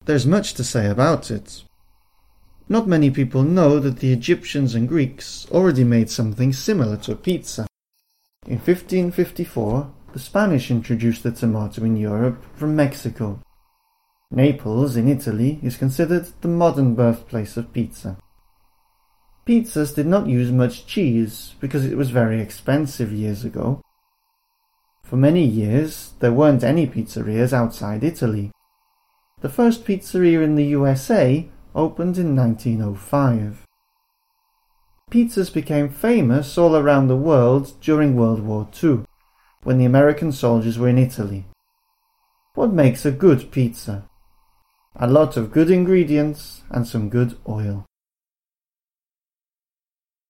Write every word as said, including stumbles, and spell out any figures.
There's much to say about it. Not many people know that the Egyptians and Greeks already made something similar to a pizza. In fifteen fifty-four, the Spanish introduced the tomato in Europe from Mexico. Naples, in Italy, is considered the modern birthplace of pizza. Pizzas did not use much cheese because it was very expensive years ago. For many years, there weren't any pizzerias outside Italy. The first pizzeria in the U S A opened in nineteen oh five. Pizzas became famous all around the world during World War Two, when the American soldiers were in Italy. What makes a good pizza? A lot of good ingredients and some good oil.